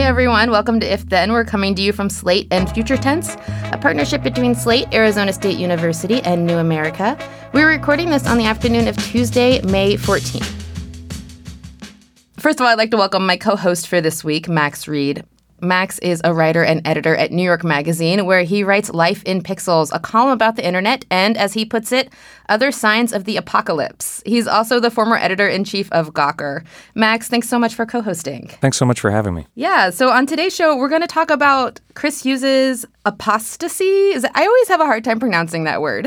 Hey everyone, welcome to If Then. We're coming to you from Slate and Future Tense, a partnership between Slate, Arizona State University, and New America. We're recording this on the afternoon of Tuesday, May 14th. First of all, I'd like to welcome my co-host for this week, Max Reed. Max is a writer and editor at New York Magazine, where he writes Life in Pixels, a column about the internet and, as he puts it, other signs of the apocalypse. He's also the former editor-in-chief of Gawker. Max, thanks so much for co-hosting. Thanks so much for having me. Yeah, so on today's show, we're going to talk about Chris Hughes' apostasy. I always have a hard time pronouncing that word.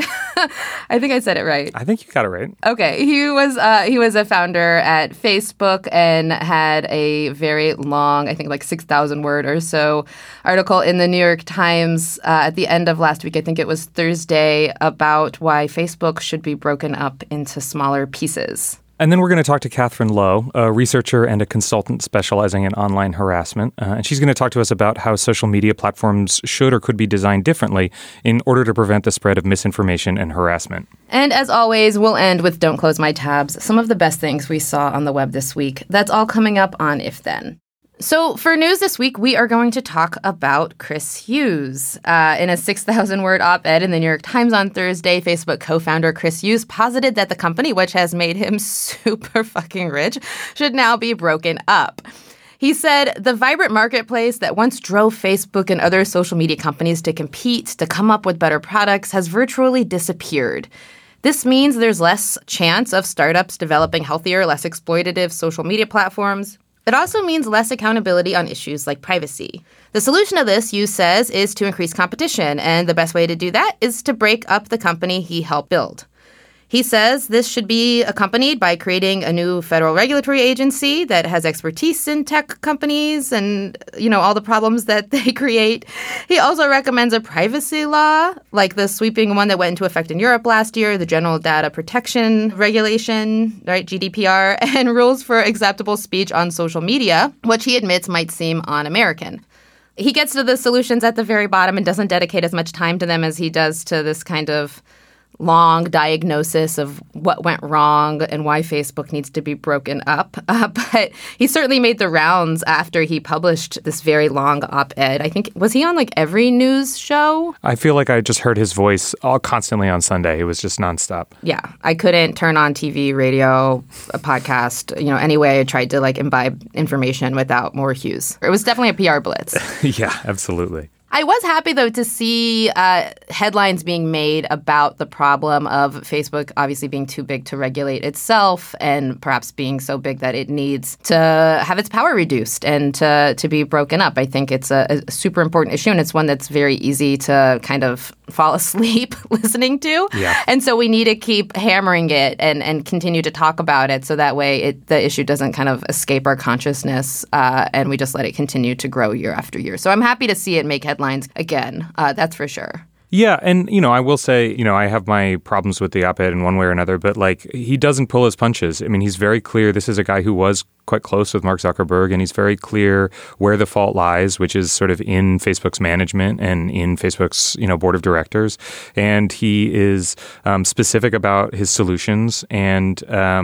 I think I said it right. I think you got it right. Okay, he was a founder at Facebook and had a very long, I think like 6,000 word or so article in the New York Times at the end of last week. I think it was Thursday, about why Facebook should be broken up into smaller pieces. And then we're going to talk to Catherine Lowe, a researcher and a consultant specializing in online harassment. And she's going to talk to us about how social media platforms should or could be designed differently in order to prevent the spread of misinformation and harassment. And as always, we'll end with Don't Close My Tabs, some of the best things we saw on the web this week. That's all coming up on If Then. So for news this week, we are going to talk about Chris Hughes. In a 6,000-word op-ed in the New York Times on Thursday, Facebook co-founder Chris Hughes posited that the company, which has made him super fucking rich, should now be broken up. He said the vibrant marketplace that once drove Facebook and other social media companies to compete, to come up with better products, has virtually disappeared. This means there's less chance of startups developing healthier, less exploitative social media platforms. It also means less accountability on issues like privacy. The solution to this, Hughes says, is to increase competition, and the best way to do that is to break up the company he helped build. He says this should be accompanied by creating a new federal regulatory agency that has expertise in tech companies and, all the problems that they create. He also recommends a privacy law, like the sweeping one that went into effect in Europe last year, the General Data Protection Regulation, right, GDPR, and rules for acceptable speech on social media, which he admits might seem un-American. He gets to the solutions at the very bottom and doesn't dedicate as much time to them as he does to this kind of long diagnosis of what went wrong and why Facebook needs to be broken up. But he certainly made the rounds after he published this very long op-ed. I think, was he on like every news show? I feel like I just heard his voice constantly on Sunday. It was just nonstop. Yeah. I couldn't turn on TV, radio, a podcast, any way I tried to like imbibe information without more Hughes. It was definitely a PR blitz. Yeah, absolutely. I was happy, though, to see headlines being made about the problem of Facebook obviously being too big to regulate itself and perhaps being so big that it needs to have its power reduced and to be broken up. I think it's a super important issue, and it's one that's very easy to kind of fall asleep listening to. Yeah. And so we need to keep hammering it and continue to talk about it so that way the issue doesn't kind of escape our consciousness and we just let it continue to grow year after year. So I'm happy to see it make headlines again. That's for sure. Yeah. And, I will say, I have my problems with the op-ed in one way or another, but he doesn't pull his punches. I mean, he's very clear. This is a guy who was quite close with Mark Zuckerberg, and he's very clear where the fault lies, which is sort of in Facebook's management and in Facebook's, board of directors. And he is specific about his solutions. And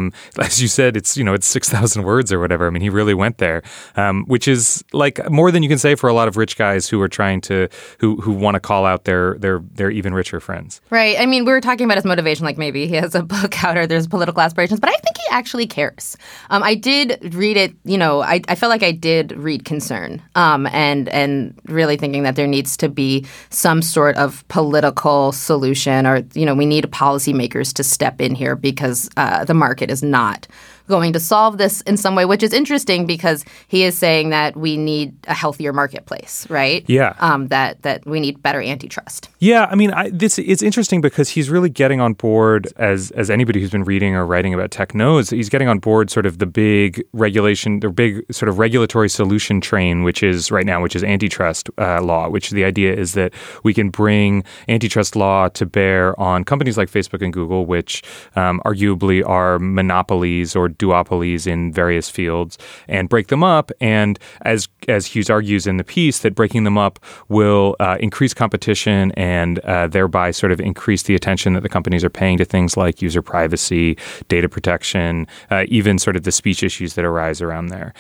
as you said, it's 6,000 words or whatever. I mean, he really went there, which is like more than you can say for a lot of rich guys who are trying to, who want to call out their even richer friends. Right. I mean, we were talking about his motivation, like maybe he has a book out or there's political aspirations, but I think he actually cares. I did read it, I felt like I did read concern and really thinking that there needs to be some sort of political solution or, we need policymakers to step in here because the market is not going to solve this in some way, which is interesting because he is saying that we need a healthier marketplace, right? Yeah. That we need better antitrust. Yeah. I mean, it's interesting because he's really getting on board, as anybody who's been reading or writing about tech knows, he's getting on board sort of the big regulation, the big sort of regulatory solution train, which is antitrust law, which the idea is that we can bring antitrust law to bear on companies like Facebook and Google, which arguably are monopolies or duopolies in various fields and break them up. And as Hughes argues in the piece, that breaking them up will increase competition and thereby sort of increase the attention that the companies are paying to things like user privacy, data protection, even sort of the speech issues that arise around there.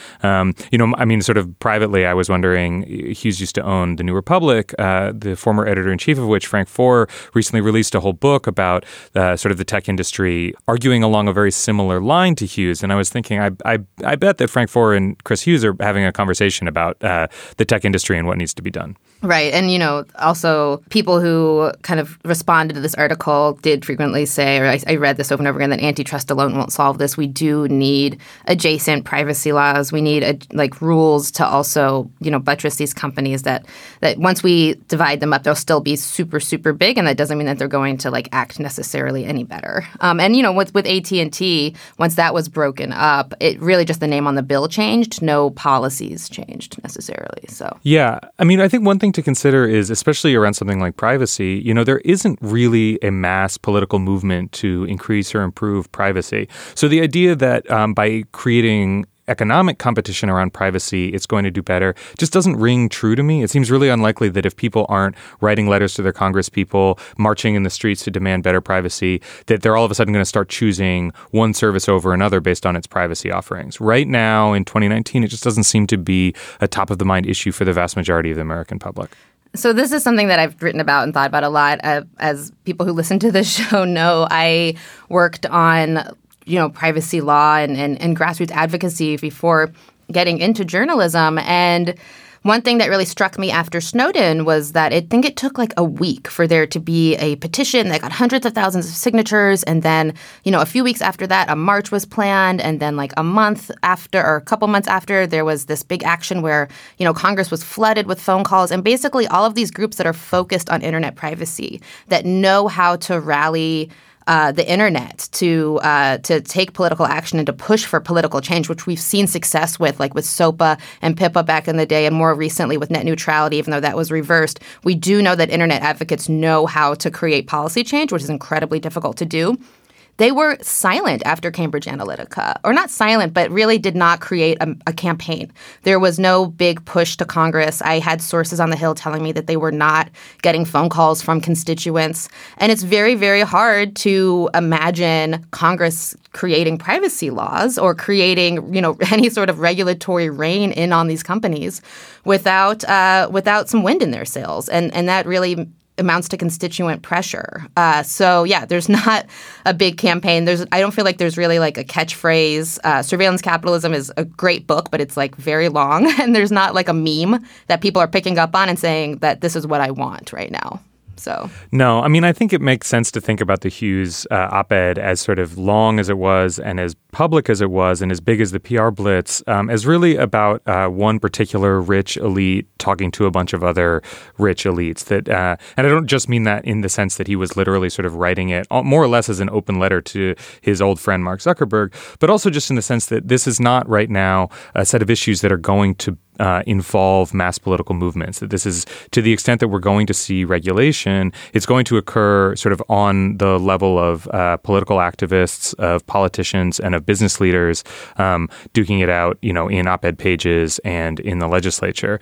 Sort of privately, I was wondering, Hughes used to own The New Republic, the former editor-in-chief of which, Frank Foer, recently released a whole book about sort of the tech industry, arguing along a very similar line to Hughes. And I was thinking, I bet that Frank Foer and Chris Hughes are having a conversation about the tech industry and what needs to be done. Right. And, also people who kind of responded to this article did frequently say, or I read this over and over again, that antitrust alone won't solve this. We do need adjacent privacy laws. We need rules to also, buttress these companies that once we divide them up, they'll still be super, super big. And that doesn't mean that they're going to act necessarily any better. With AT&T, once that was broken up, it really just the name on the bill changed. No policies changed necessarily. So, yeah, I think one thing to consider is, especially around something like privacy, there isn't really a mass political movement to increase or improve privacy. So the idea that by creating economic competition around privacy, it's going to do better, just doesn't ring true to me. It seems really unlikely that if people aren't writing letters to their congresspeople, marching in the streets to demand better privacy, that they're all of a sudden going to start choosing one service over another based on its privacy offerings. Right now, in 2019, it just doesn't seem to be a top-of-the-mind issue for the vast majority of the American public. So this is something that I've written about and thought about a lot. As people who listen to this show know, I worked on privacy law and grassroots advocacy before getting into journalism. And one thing that really struck me after Snowden was that I think it took a week for there to be a petition that got hundreds of thousands of signatures. And then, a few weeks after that, a march was planned. And then a month after or a couple months after, there was this big action where, Congress was flooded with phone calls. And basically all of these groups that are focused on internet privacy, that know how to rally the internet to take political action and to push for political change, which we've seen success with SOPA and PIPA back in the day, and more recently with net neutrality, even though that was reversed. We do know that internet advocates know how to create policy change, which is incredibly difficult to do. They were silent after Cambridge Analytica, or not silent, but really did not create a campaign. There was no big push to Congress. I had sources on the Hill telling me that they were not getting phone calls from constituents. And it's very, very hard to imagine Congress creating privacy laws or creating, any sort of regulatory rein in on these companies without some wind in their sails. And that really amounts to constituent pressure. There's not a big campaign. I don't feel like there's really a catchphrase. Surveillance Capitalism is a great book, but it's very long. And there's not a meme that people are picking up on and saying that this is what I want right now. So no, I think it makes sense to think about the Hughes op-ed as sort of long as it was and as public as it was and as big as the PR blitz as really about one particular rich elite talking to a bunch of other rich elites. And I don't just mean that in the sense that he was literally sort of writing it more or less as an open letter to his old friend Mark Zuckerberg, but also just in the sense that this is not right now a set of issues that are going to involve mass political movements. That this is, to the extent that we're going to see regulation, it's going to occur sort of on the level of political activists, of politicians, and of business leaders duking it out, in op-ed pages and in the legislature.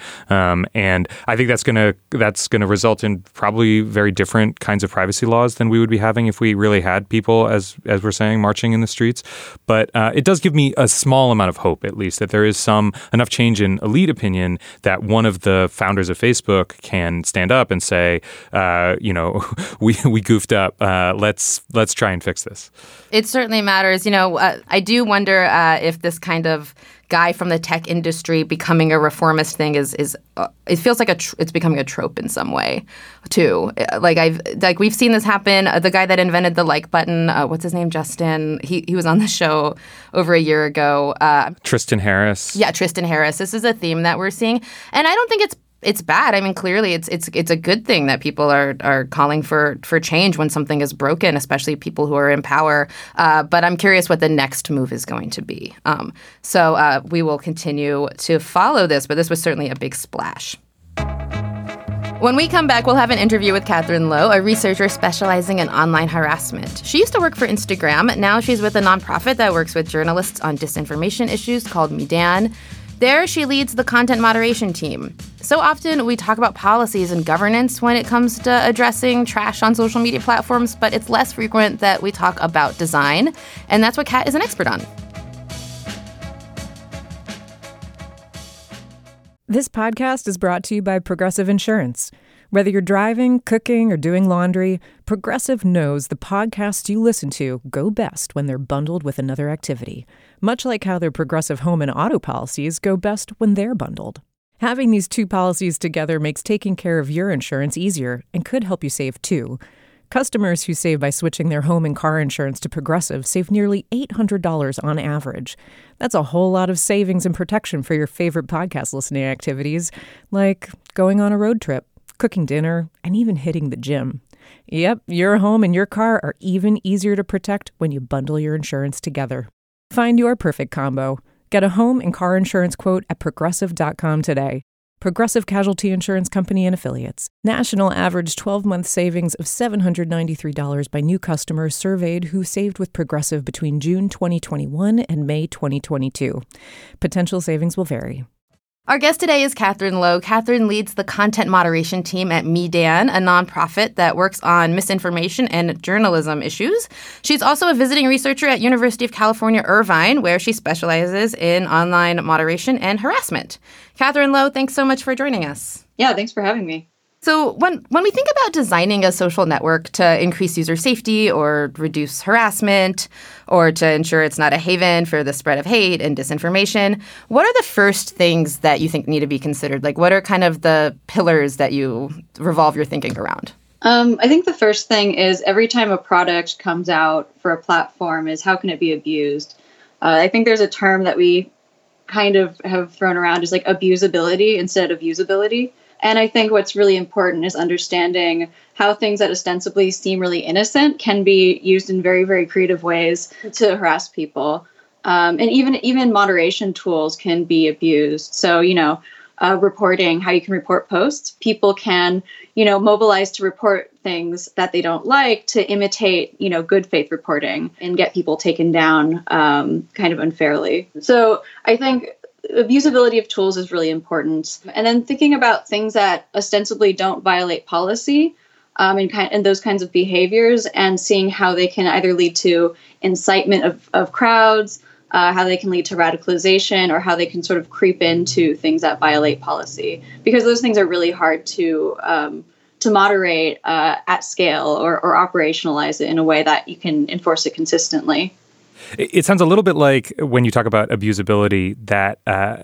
And I think that's gonna result in probably very different kinds of privacy laws than we would be having if we really had people, as we're saying, marching in the streets. But it does give me a small amount of hope, at least, that there is enough change in elite opinion that one of the founders of Facebook can stand up and say, we goofed up. Let's try and fix this. It certainly matters. I do wonder if this kind of guy from the tech industry becoming a reformist thing is it feels like it's becoming a trope in some way too. We've seen this happen. The guy that invented the like button, what's his name? Justin. He was on the show over a year ago. Tristan Harris. Yeah, Tristan Harris. This is a theme that we're seeing, and I don't think it's bad. Clearly it's a good thing that people are calling for change when something is broken, especially people who are in power. But I'm curious what the next move is going to be. We will continue to follow this, but this was certainly a big splash. When we come back, we'll have an interview with Catherine Lowe, a researcher specializing in online harassment. She used to work for Instagram. Now she's with a nonprofit that works with journalists on disinformation issues called Meedan. There, she leads the content moderation team. So often, we talk about policies and governance when it comes to addressing trash on social media platforms, but it's less frequent that we talk about design, and that's what Kat is an expert on. This podcast is brought to you by Progressive Insurance. Whether you're driving, cooking, or doing laundry, Progressive knows the podcasts you listen to go best when they're bundled with another activity, much like how their Progressive home and auto policies go best when they're bundled. Having these two policies together makes taking care of your insurance easier and could help you save too. Customers who save by switching their home and car insurance to Progressive save nearly $800 on average. That's a whole lot of savings and protection for your favorite podcast listening activities, like going on a road trip, cooking dinner, and even hitting the gym. Yep, your home and your car are even easier to protect when you bundle your insurance together. Find your perfect combo. Get a home and car insurance quote at Progressive.com today. Progressive Casualty Insurance Company and Affiliates. National average 12-month savings of $793 by new customers surveyed who saved with Progressive between June 2021 and May 2022. Potential savings will vary. Our guest today is Catherine Lowe. Catherine leads the content moderation team at Meedan, a nonprofit that works on misinformation and journalism issues. She's also a visiting researcher at University of California, Irvine, where she specializes in online moderation and harassment. Catherine Lowe, thanks so much for joining us. Yeah, thanks for having me. So when we think about designing a social network to increase user safety or reduce harassment or to ensure it's not a haven for the spread of hate and disinformation, what are the first things that you think need to be considered? Like, what are kind of the pillars that you revolve your thinking around? I think the first thing is every time a product comes out for a platform is how can it be abused? I think there's a term that we kind of have thrown around is like abusability instead of usability. And I think what's really important is understanding how things that ostensibly seem really innocent can be used in very, very creative ways to harass people. And even moderation tools can be abused. So, reporting, how you can report posts. People can, mobilize to report things that they don't like to imitate, good faith reporting and get people taken down kind of unfairly. So I think abusability of tools is really important. And then thinking about things that ostensibly don't violate policy and those kinds of behaviors and seeing how they can either lead to incitement of crowds, how they can lead to radicalization, or how they can sort of creep into things that violate policy. Because those things are really hard to moderate at scale or operationalize it in a way that you can enforce it consistently. It sounds a little bit like when you talk about abusability that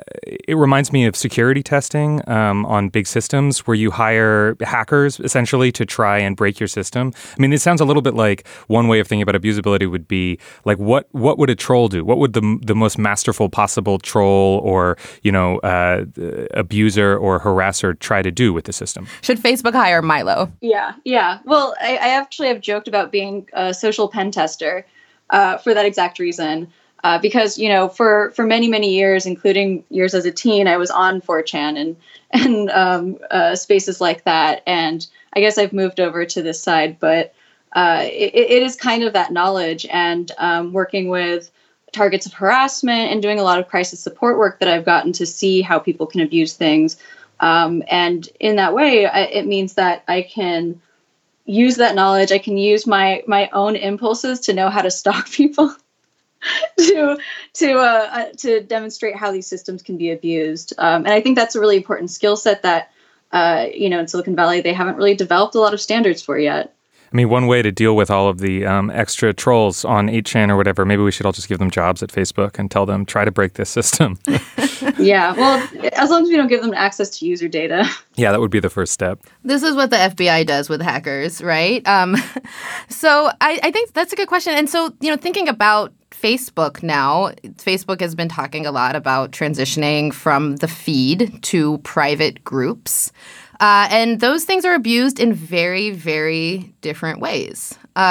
it reminds me of security testing on big systems where you hire hackers essentially to try and break your system. I mean, it sounds a little bit like one way of thinking about abusability would be like what would a troll do? What would the most masterful possible troll or, abuser or harasser try to do with the system? Should Facebook hire Milo? Yeah. Well, I actually have joked about being a social pen tester. For that exact reason, because, for many, many years, including years as a teen, I was on 4chan and spaces like that. And I guess I've moved over to this side, but it is kind of that knowledge and working with targets of harassment and doing a lot of crisis support work that I've gotten to see how people can abuse things. And in that way, it means that I can use that knowledge. I can use my own impulses to know how to stalk people, to demonstrate how these systems can be abused. And I think that's a really important skill set that, in Silicon Valley, they haven't really developed a lot of standards for yet. I mean, one way to deal with all of the extra trolls on 8chan or whatever, maybe we should all just give them jobs at Facebook and tell them, try to break this system. Yeah, well, as long as we don't give them access to user data. Yeah, that would be the first step. This is what the FBI does with hackers, right? So I think that's a good question. And so, thinking about Facebook now, Facebook has been talking a lot about transitioning from the feed to private groups. And those things are abused in very, very different ways.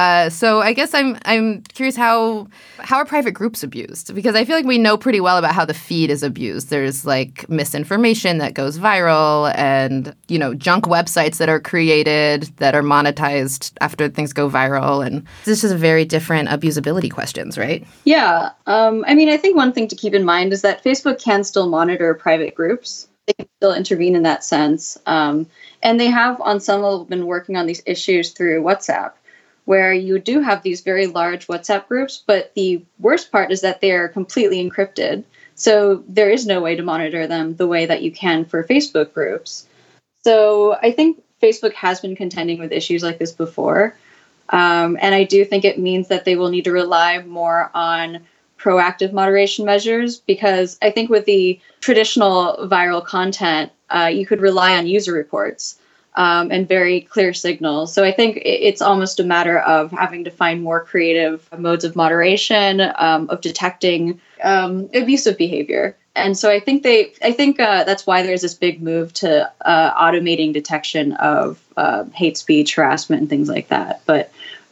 So I guess I'm curious, how are private groups abused? Because I feel like we know pretty well about how the feed is abused. There's like misinformation that goes viral and, junk websites that are created that are monetized after things go viral. And this is a very different abusability questions, right? Yeah. I think one thing to keep in mind is that Facebook can still monitor private groups. They can still intervene in that sense. And they have on some level been working on these issues through WhatsApp, where you do have these very large WhatsApp groups, but the worst part is that they are completely encrypted. So there is no way to monitor them the way that you can for Facebook groups. So I think Facebook has been contending with issues like this before. And I do think it means that they will need to rely more on proactive moderation measures, because I think with the traditional viral content, you could rely on user reports. And very clear signals. So I think it's almost a matter of having to find more creative modes of moderation, of detecting abusive behavior. And so I think that's why there's this big move to automating detection of hate speech, harassment, and things like that. But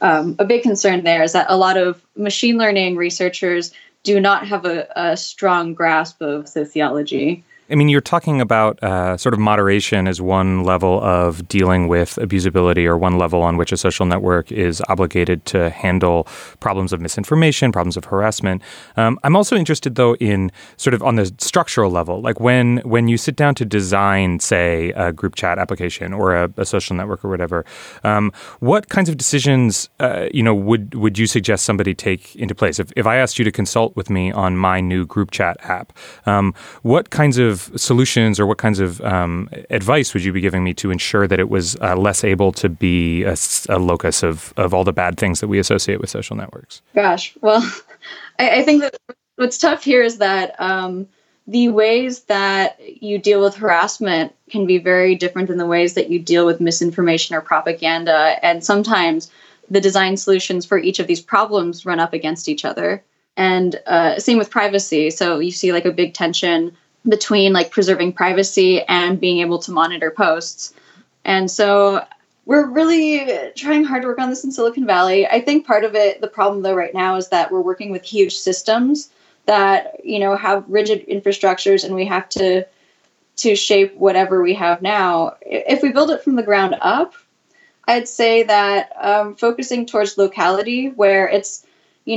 a big concern there is that a lot of machine learning researchers do not have a strong grasp of sociology. I mean, you're talking about sort of moderation as one level of dealing with abusability, or one level on which a social network is obligated to handle problems of misinformation, problems of harassment. I'm also interested, though, in sort of on the structural level, like when you sit down to design, say, a group chat application or a social network or whatever, what kinds of decisions, would you suggest somebody take into place? If I asked you to consult with me on my new group chat app, what kinds of solutions or what kinds of advice would you be giving me to ensure that it was less able to be a locus of all the bad things that we associate with social networks? Gosh, well, I think that what's tough here is that the ways that you deal with harassment can be very different than the ways that you deal with misinformation or propaganda. And sometimes the design solutions for each of these problems run up against each other. And same with privacy. So you see like a big tension between like preserving privacy and being able to monitor posts. And so we're really trying hard to work on this in Silicon Valley. I think part of it, the problem though right now, is that we're working with huge systems that, have rigid infrastructures, and we have to shape whatever we have now. If we build it from the ground up, I'd say that focusing towards locality, where it's,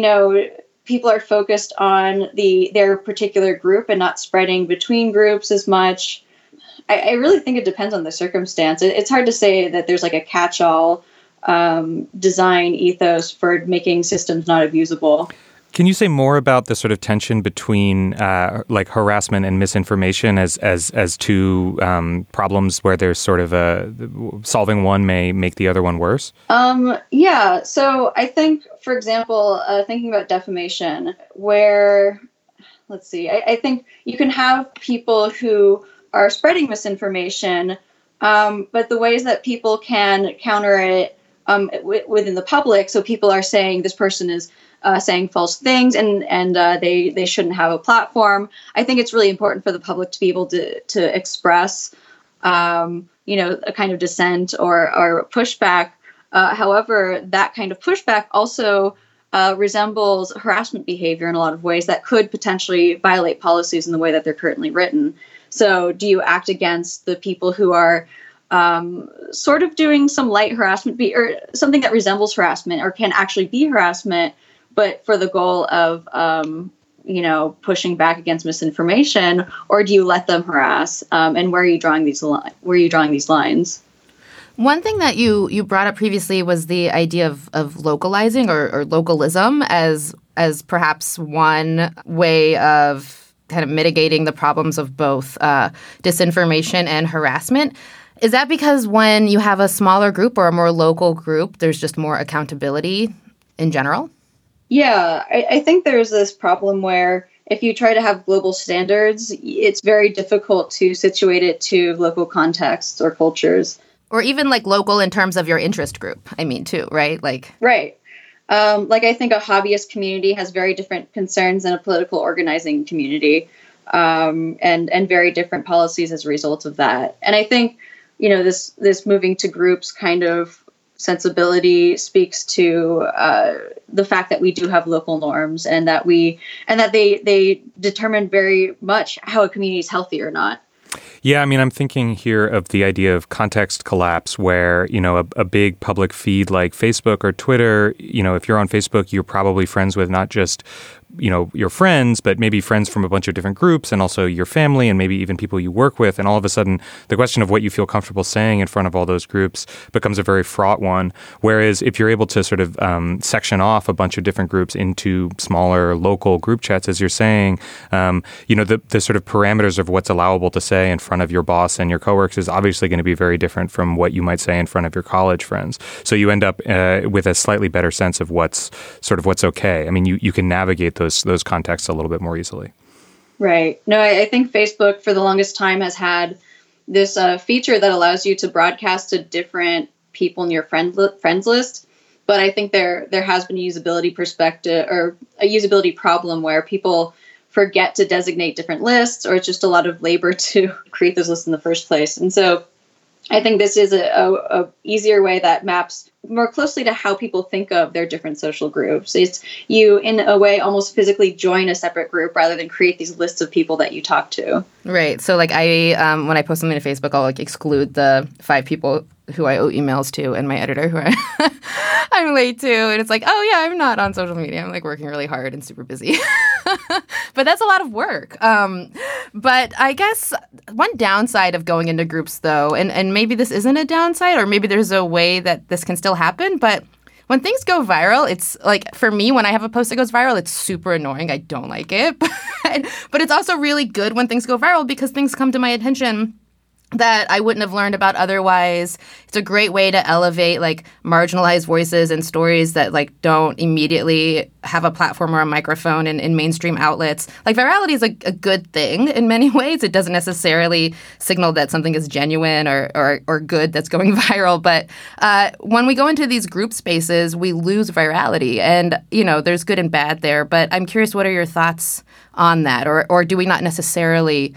people are focused on their particular group and not spreading between groups as much. I really think it depends on the circumstance. It's hard to say that there's like a catch-all design ethos for making systems not abusable. Can you say more about the sort of tension between like harassment and misinformation as two problems where there's sort of solving one may make the other one worse? Yeah. So I think, for example, thinking about defamation, where, let's see, I think you can have people who are spreading misinformation, but the ways that people can counter it within the public. So people are saying this person is saying false things and they shouldn't have a platform. I think it's really important for the public to be able to express, a kind of dissent or pushback. However, that kind of pushback also resembles harassment behavior in a lot of ways that could potentially violate policies in the way that they're currently written. So do you act against the people who are sort of doing some light harassment or something that resembles harassment or can actually be harassment, but for the goal of, pushing back against misinformation, or do you let them harass? And where are you drawing these lines? One thing that you brought up previously was the idea of localizing or localism as perhaps one way of kind of mitigating the problems of both disinformation and harassment. Is that because when you have a smaller group or a more local group, there's just more accountability in general? Yeah, I think there's this problem where if you try to have global standards, it's very difficult to situate it to local contexts or cultures. Or even like local in terms of your interest group, too, right? Right. I think a hobbyist community has very different concerns than a political organizing community, and very different policies as a result of that. And I think this moving to groups kind of sensibility speaks to the fact that we do have local norms and that they determine very much how a community is healthy or not. Yeah, I mean, I'm thinking here of the idea of context collapse where, a big public feed like Facebook or Twitter, if you're on Facebook, you're probably friends with not just your friends, but maybe friends from a bunch of different groups and also your family and maybe even people you work with. And all of a sudden, the question of what you feel comfortable saying in front of all those groups becomes a very fraught one. Whereas if you're able to sort of section off a bunch of different groups into smaller local group chats, as you're saying, the sort of parameters of what's allowable to say in front of your boss and your coworkers is obviously going to be very different from what you might say in front of your college friends. So you end up with a slightly better sense of what's okay. I mean, you can navigate those contexts a little bit more easily. Right. No, I think Facebook for the longest time has had this feature that allows you to broadcast to different people in your friends list. But I think there has been a usability perspective or a usability problem where people forget to designate different lists, or it's just a lot of labor to create those lists in the first place. And so I think this is a easier way that maps more closely to how people think of their different social groups. It's you, in a way, almost physically join a separate group rather than create these lists of people that you talk to. Right. So, like, when I post something to Facebook, I'll exclude the 5 people who I owe emails to and my editor who I'm late to. And it's like, oh, yeah, I'm not on social media. I'm, working really hard and super busy. But that's a lot of work. But I guess one downside of going into groups, though, and maybe this isn't a downside, or maybe there's a way that this can still happen, but when things go viral, it's for me, when I have a post that goes viral, it's super annoying. I don't like it. But it's also really good when things go viral because things come to my attention that I wouldn't have learned about otherwise. It's a great way to elevate marginalized voices and stories that don't immediately have a platform or a microphone in mainstream outlets. Virality is a good thing in many ways. It doesn't necessarily signal that something is genuine or good that's going viral. But when we go into these group spaces, we lose virality. And, there's good and bad there. But I'm curious, what are your thoughts on that? Or do we not necessarily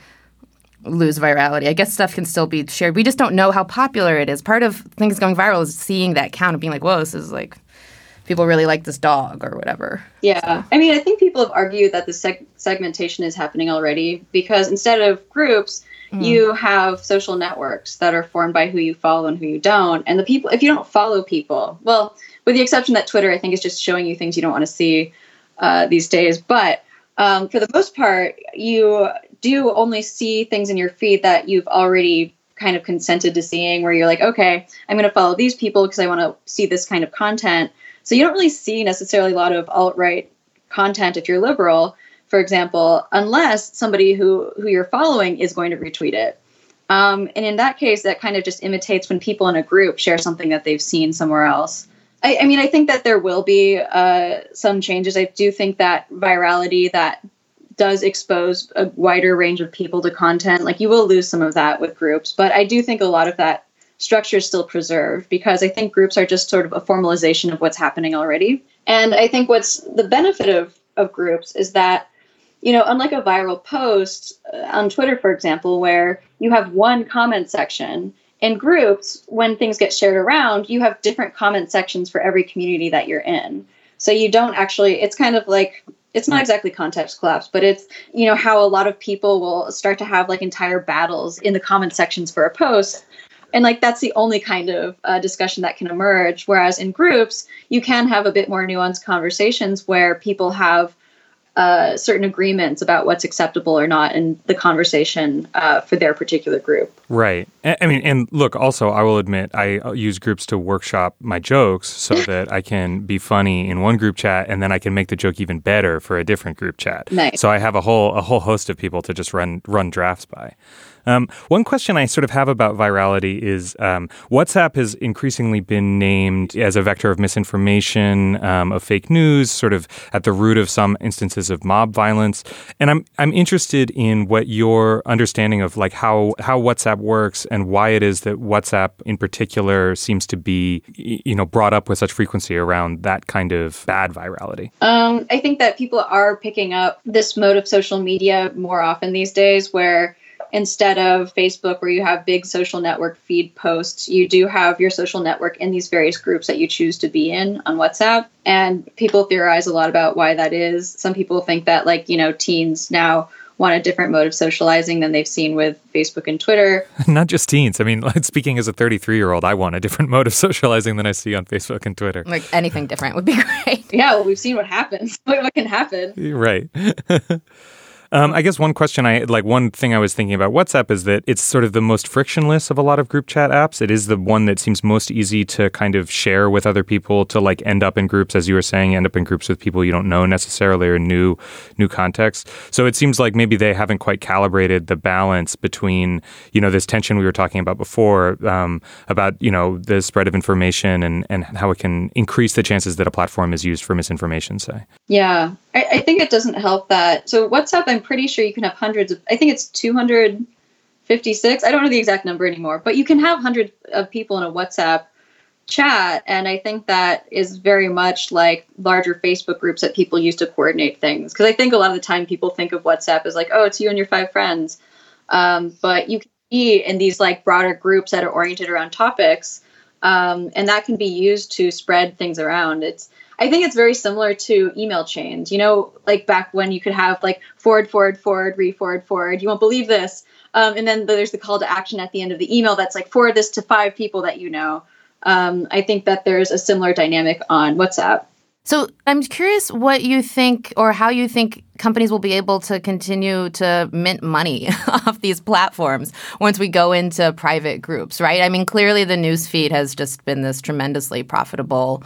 lose virality? I guess stuff can still be shared. We just don't know how popular it is. Part of things going viral is seeing that count and being like, whoa, this is people really like this dog or whatever. Yeah. So. I mean, I think people have argued that the segmentation is happening already because instead of groups, you have social networks that are formed by who you follow and who you don't. And the people, if you don't follow people, well, with the exception that Twitter, I think, is just showing you things you don't want to see these days. But for the most part, you do only see things in your feed that you've already kind of consented to seeing, where you're like, okay, I'm going to follow these people because I want to see this kind of content. So you don't really see necessarily a lot of alt-right content if you're liberal, for example, unless somebody who you're following is going to retweet it. And in that case, that kind of just imitates when people in a group share something that they've seen somewhere else. I mean, I think that there will be some changes. I do think that virality that does expose a wider range of people to content, you will lose some of that with groups. But I do think a lot of that structure is still preserved because I think groups are just sort of a formalization of what's happening already. And I think what's the benefit of groups is that, unlike a viral post on Twitter, for example, where you have one comment section, in groups, when things get shared around, you have different comment sections for every community that you're in. So you don't actually, it's kind of it's not exactly context collapse, but it's, how a lot of people will start to have entire battles in the comment sections for a post. And that's the only kind of discussion that can emerge. Whereas in groups, you can have a bit more nuanced conversations where people have certain agreements about what's acceptable or not in the conversation for their particular group. Right. I mean, and look, also, I will admit, I use groups to workshop my jokes so that I can be funny in one group chat and then I can make the joke even better for a different group chat. Nice. So I have a whole host of people to just run drafts by. One question I sort of have about virality is WhatsApp has increasingly been named as a vector of misinformation, of fake news, sort of at the root of some instances of mob violence. And I'm interested in what your understanding of how WhatsApp works and why it is that WhatsApp in particular seems to be, brought up with such frequency around that kind of bad virality. I think that people are picking up this mode of social media more often these days where instead of Facebook where you have big social network feed posts, you do have your social network in these various groups that you choose to be in on WhatsApp. And people theorize a lot about why that is. Some people think that teens now want a different mode of socializing than they've seen with Facebook and Twitter. Not just teens. I mean, speaking as a 33-year-old, I want a different mode of socializing than I see on Facebook and Twitter. Like anything different would be great. Yeah, well, we've seen what happens. What can happen. Right. I guess one thing I was thinking about WhatsApp is that it's sort of the most frictionless of a lot of group chat apps. It is the one that seems most easy to kind of share with other people, to end up in groups, as you were saying, end up in groups with people you don't know necessarily or new context. So it seems like maybe they haven't quite calibrated the balance between, this tension we were talking about before, about, the spread of information and how it can increase the chances that a platform is used for misinformation, say. Yeah, I think it doesn't help that. So WhatsApp, I'm pretty sure you can have hundreds of, I think it's 256. I don't know the exact number anymore, but you can have hundreds of people in a WhatsApp chat. And I think that is very much like larger Facebook groups that people use to coordinate things. Because I think a lot of the time people think of WhatsApp as like, oh, it's you and your 5 friends. But you can be in these broader groups that are oriented around topics. And that can be used to spread things around. I think it's very similar to email chains, back when you could have forward, re-forward, forward. You won't believe this. And then there's the call to action at the end of the email that's forward this to 5 people that you know. I think that there's a similar dynamic on WhatsApp. So I'm curious what you think or how you think companies will be able to continue to mint money off these platforms once we go into private groups, right? I mean, clearly the newsfeed has just been this tremendously profitable,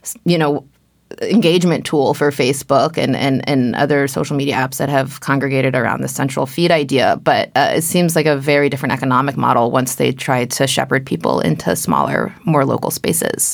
engagement tool for Facebook and other social media apps that have congregated around the central feed idea. But it seems like a very different economic model once they try to shepherd people into smaller, more local spaces.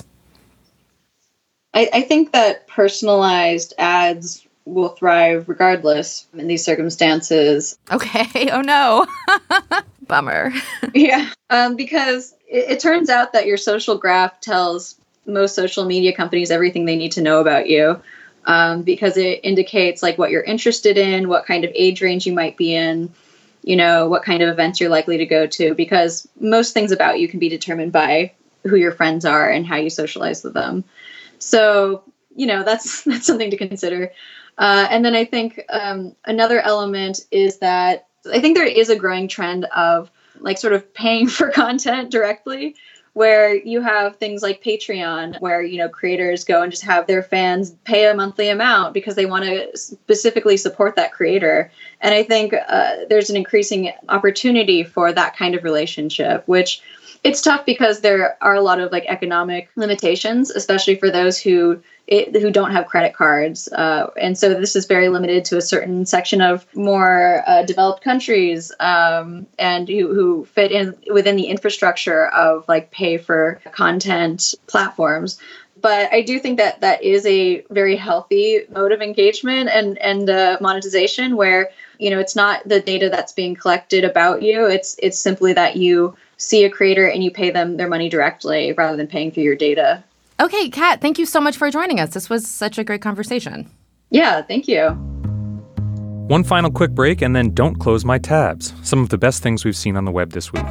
I think that personalized ads will thrive regardless in these circumstances. Okay. Oh, no. Bummer. Yeah. Because it turns out that your social graph tells most social media companies everything they need to know about you, because it indicates what you're interested in, what kind of age range you might be in, what kind of events you're likely to go to, because most things about you can be determined by who your friends are and how you socialize with them. So, that's something to consider. And then I think another element is that I think there is a growing trend of sort of paying for content directly, where you have things like Patreon, where, creators go and just have their fans pay a monthly amount because they want to specifically support that creator. And I think there's an increasing opportunity for that kind of relationship, which it's tough because there are a lot of economic limitations, especially for those who don't have credit cards. And so this is very limited to a certain section of more developed countries and who fit in within the infrastructure of pay for content platforms. But I do think that that is a very healthy mode of engagement and monetization where, it's not the data that's being collected about you. It's simply that you see a creator and you pay them their money directly rather than paying through your data. Okay, Kat, thank you so much for joining us. This was such a great conversation. Yeah, thank you. One final quick break and then don't close my tabs. Some of the best things we've seen on the web this week.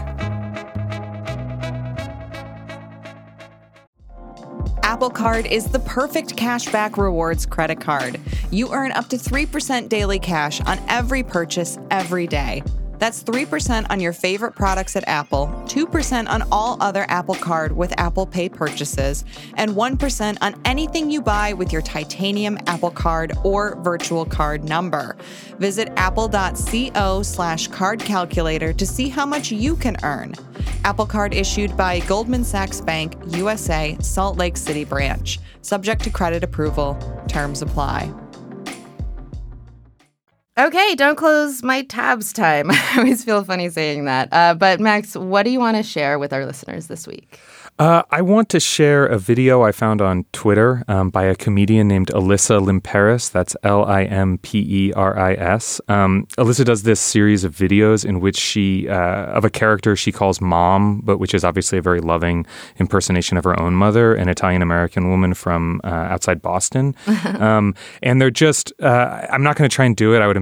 Apple Card is the perfect cashback rewards credit card. You earn up to 3% daily cash on every purchase every day. That's 3% on your favorite products at Apple, 2% on all other Apple Card with Apple Pay purchases, and 1% on anything you buy with your titanium Apple Card or virtual card number. Visit apple.co/card calculator to see how much you can earn. Apple Card issued by Goldman Sachs Bank, USA, Salt Lake City branch. Subject to credit approval. Terms apply. Okay, don't close my tabs time. I always feel funny saying that. But Max, what do you want to share with our listeners this week? I want to share a video I found on Twitter by a comedian named Alyssa Limperis. That's Limperis. Alyssa does this series of videos in which she, of a character she calls Mom, but which is obviously a very loving impersonation of her own mother, an Italian-American woman from outside Boston. And they're just, I'm not going to try and do it. I would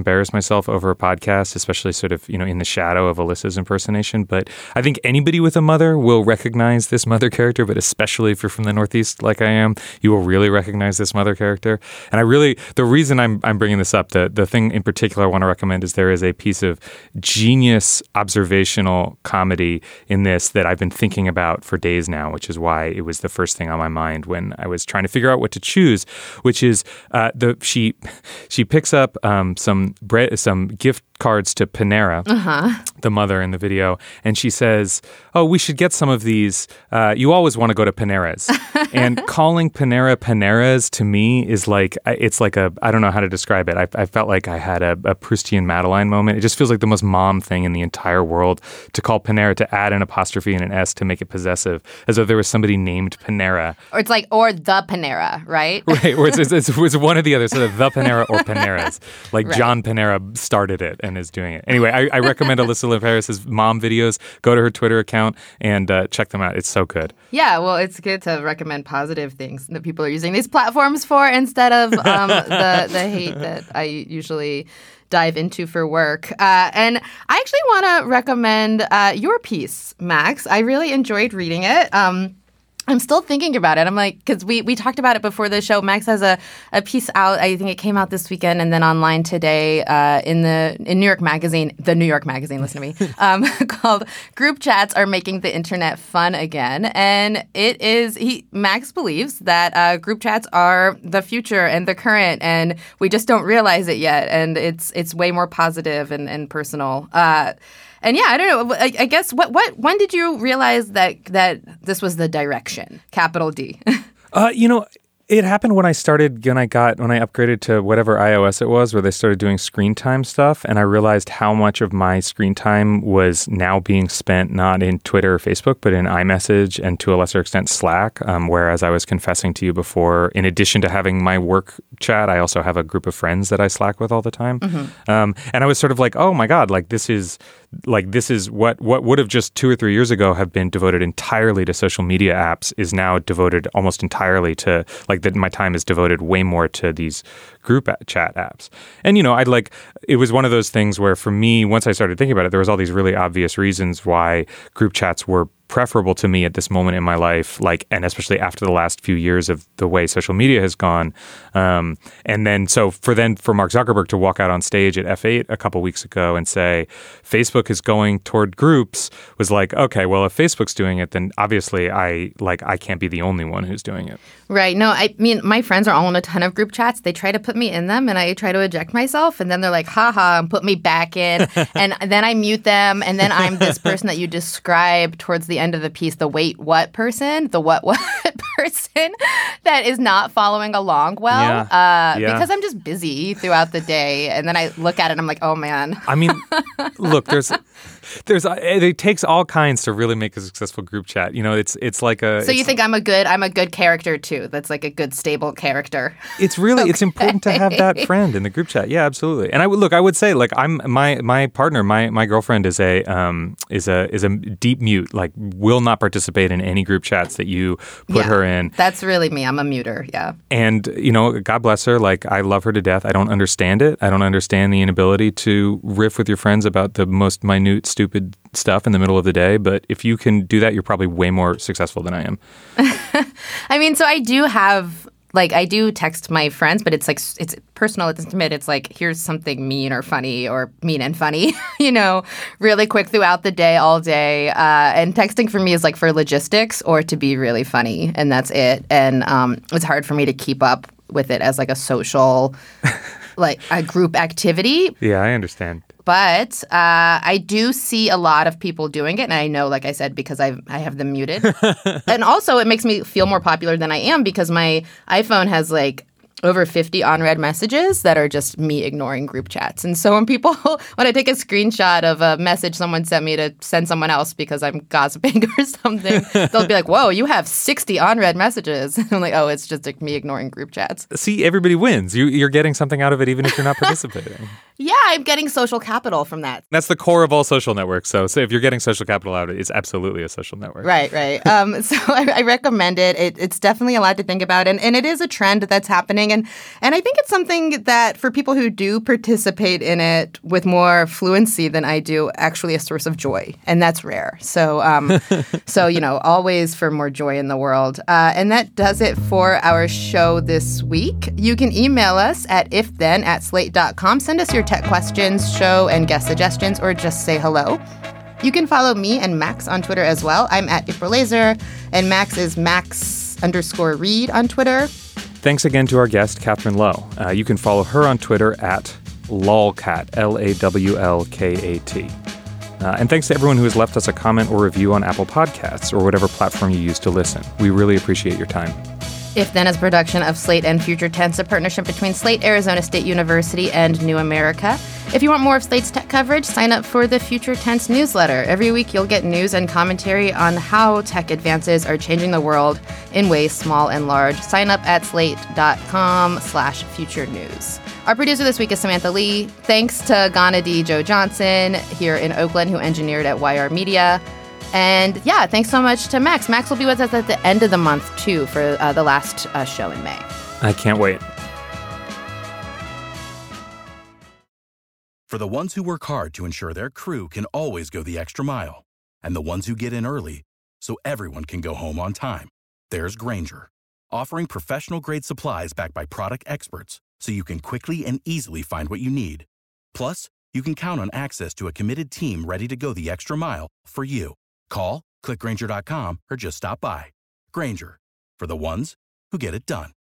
embarrass myself over a podcast, especially sort of, in the shadow of Alyssa's impersonation. But I think anybody with a mother will recognize this mother character, but especially if you're from the Northeast like I am, you will really recognize this mother character. And the reason I'm bringing this up, the thing in particular I want to recommend is there is a piece of genius observational comedy in this that I've been thinking about for days now, which is why it was the first thing on my mind when I was trying to figure out what to choose, which is she picks up some gift cards to Panera, the mother in the video, and she says, "Oh, we should get some of these. You always want to go to Panera's." And calling Panera Panera's to me is like, it's like I don't know how to describe it. I felt like I had a Proustian Madeline moment. It just feels like the most mom thing in the entire world to call Panera, to add an apostrophe and an S to make it possessive, as though there was somebody named Panera. Or it's like, or the Panera, right? Right, or it's one or the other, sort of the Panera or Panera's. Like right. John Panera started it and is doing it. Anyway, I recommend Alyssa Paris's mom videos. Go to her Twitter account and check them out. It's so good. Yeah, well, it's good to recommend positive things that people are using these platforms for instead of the hate that I usually dive into for work. And I actually want to recommend your piece, Max. I really enjoyed reading it. I'm still thinking about it. I'm like, because we talked about it before the show. Max has a piece out. I think it came out this weekend and then online today in New York Magazine, the New York Magazine, listen to me, called "Group Chats Are Making the Internet Fun Again." And it is, Max believes that group chats are the future and the current, and we just don't realize it yet. And it's way more positive and personal. And yeah, I don't know. I guess when did you realize that this was the direction, capital D? It happened when I upgraded to whatever iOS it was, where they started doing screen time stuff, and I realized how much of my screen time was now being spent not in Twitter or Facebook, but in iMessage and to a lesser extent Slack. Whereas I was confessing to you before, in addition to having my work chat, I also have a group of friends that I Slack with all the time. And I was sort of like, oh my God, this is what would have just 2 or 3 years ago have been devoted entirely to social media apps is now devoted almost entirely to that my time is devoted way more to these group chat apps. And, it was one of those things where for me, once I started thinking about it, there was all these really obvious reasons why group chats were preferable to me at this moment in my life, and especially after the last few years of the way social media has gone. And then for Mark Zuckerberg to walk out on stage at F8 a couple weeks ago and say, Facebook is going toward groups, was like, okay, well, if Facebook's doing it, then obviously I can't be the only one who's doing it. Right. No, I mean, my friends are all in a ton of group chats. They try to put me in them and I try to eject myself. And then they're like, haha, and put me back in. And then I mute them. And then I'm this person that you describe towards the end of the piece, the wait what person, the what person that is not following along well. Because I'm just busy throughout the day. And then I look at it and I'm like, oh man. I mean, look, it takes all kinds to really make a successful group chat. It's like a. So you think I'm a good character too? That's like a good stable character. It's really it's important to have that friend in the group chat. Yeah, absolutely. And I would say I'm my partner, my girlfriend is a deep mute. Will not participate in any group chats that you put her in. That's really me. I'm a muter. Yeah. And God bless her. I love her to death. I don't understand it. I don't understand the inability to riff with your friends about the most minute, stupid stuff in the middle of the day. But if you can do that, you're probably way more successful than I am. I mean, so I do have, I do text my friends, but it's it's personal, it's intimate. It's here's something mean or funny or mean and funny, really quick throughout the day, all day. And texting for me is for logistics or to be really funny. And that's it. And it's hard for me to keep up with it as a social, a group activity. Yeah, I understand. But I do see a lot of people doing it. And I know, like I said, because I have them muted. And also it makes me feel more popular than I am because my iPhone has over 50 unread messages that are just me ignoring group chats. And so when I take a screenshot of a message someone sent me to send someone else because I'm gossiping or something, they'll be like, whoa, you have 60 unread messages. And I'm like, oh, it's just me ignoring group chats. See, everybody wins. You're getting something out of it even if you're not participating. Yeah, I'm getting social capital from that. That's the core of all social networks. So if you're getting social capital out of it, it's absolutely a social network. Right. So I recommend it. It's definitely a lot to think about. And it is a trend that's happening. And I think it's something that for people who do participate in it with more fluency than I do, actually a source of joy. And that's rare. So, always for more joy in the world. And that does it for our show this week. You can email us at ifthen@slate.com. Send us your tech questions, show and guest suggestions, or just say hello. You can follow me and Max on Twitter as well. I'm at April Laser, and Max is Max_Reed on Twitter. Thanks again to our guest, Catherine Lowe. You can follow her on Twitter at lawlcat, LAWLKAT. And thanks to everyone who has left us a comment or review on Apple Podcasts or whatever platform you use to listen. We really appreciate your time. If Then is a production of Slate and Future Tense, a partnership between Slate, Arizona State University, and New America. If you want more of Slate's tech coverage, sign up for the Future Tense newsletter. Every week you'll get news and commentary on how tech advances are changing the world in ways small and large. Sign up at slate.com/future news. Our producer this week is Samantha Lee. Thanks to Ghana D. Joe Johnson here in Oakland, who engineered at YR Media. And yeah, thanks so much to Max. Max will be with us at the end of the month, too, for the last show in May. I can't wait. For the ones who work hard to ensure their crew can always go the extra mile, and the ones who get in early so everyone can go home on time, there's Grainger, offering professional-grade supplies backed by product experts so you can quickly and easily find what you need. Plus, you can count on access to a committed team ready to go the extra mile for you. Call, click Grainger.com, or just stop by. Grainger, for the ones who get it done.